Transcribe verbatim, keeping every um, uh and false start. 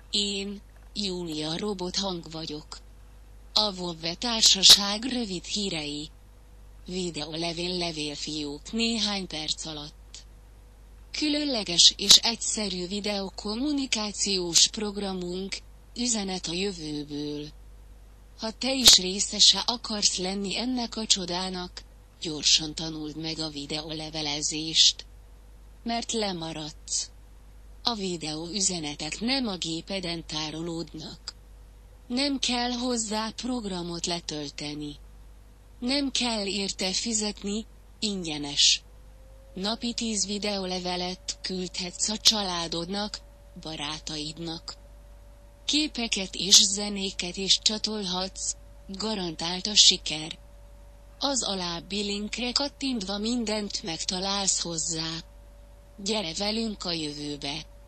Én, Júlia robothang vagyok. A Vovve társaság rövid hírei. Videólevél levélfiók néhány perc alatt. Különleges és egyszerű videokommunikációs programunk, üzenet a jövőből. Ha te is részese akarsz lenni ennek a csodának, gyorsan tanuld meg a videólevelezést. Mert lemaradsz. A videóüzenetek nem a gépeden tárolódnak. Nem kell hozzá programot letölteni. Nem kell érte fizetni, ingyenes. Napi tíz videólevelet küldhetsz a családodnak, barátaidnak. Képeket és zenéket is csatolhatsz, garantált a siker. Az alábbi linkre kattintva mindent megtalálsz hozzá. Gyere velünk a jövőbe!